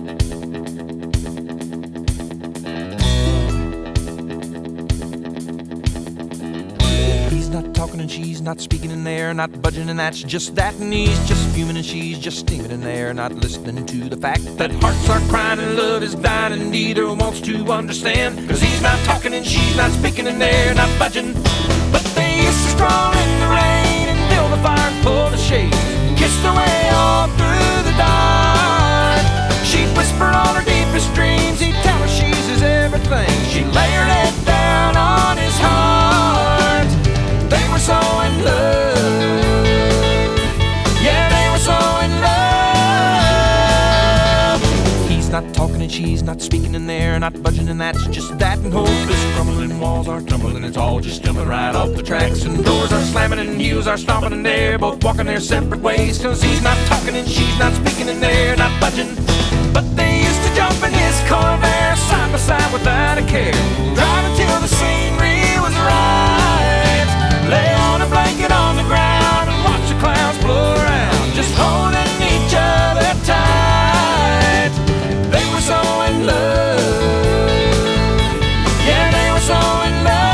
He's not talking and she's not speaking in there, not budging, and that's just that. And he's just fuming and she's just steaming in there, not listening to the fact that hearts are crying and love is dying, and neither wants to understand. Cause he's not talking and she's not speaking in there, not budging. But they used to stroll in the rain and build a fire and pull the shade, kiss their way all through the dark. She'd whisper all her deepest dreams, he'd tell her she's his everything. She'd lay her head down on his heart. They were so in love. Yeah, they were so in love. He's not talking and she's not speaking in there, not budging, and that's just that. And hope is crumbling, walls are tumbling, it's all just jumping right off the tracks. And doors are slamming and heels are stomping, and they're both walking their separate ways. Cause he's not talking and she's not speaking in there, not budging. But they used to jump in his Corvair, side by side without a care, driving till the scenery was right. Lay on a blanket on the ground and watch the clouds blow around, just holding each other tight. They were so in love. Yeah, they were so in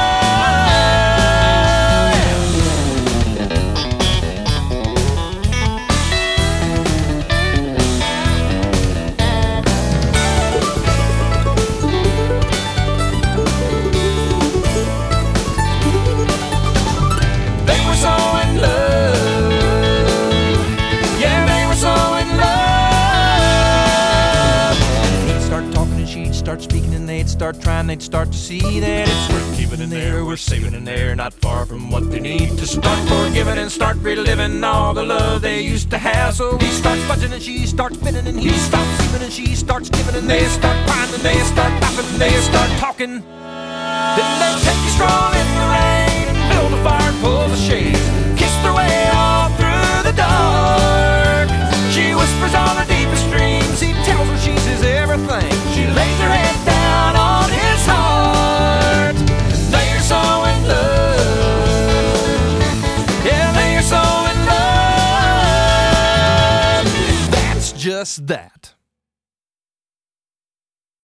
start speaking and they'd start trying, they'd start to see that it's worth keeping in there, we're saving in there, not far from what they need to start forgiving and start reliving all the love they used to have. So he starts budging and she starts spinning, and he stops sleeping and she starts giving, and they start crying and they start laughing and they start talking. Then they take a stroll in the rain and build a fire and pull the shade, kiss their way all through the dark. She whispers all her deepest dreams, he tells her she's his everything. She lays her head down on his heart. They are so in love. Yeah, they are so in love. That's just that.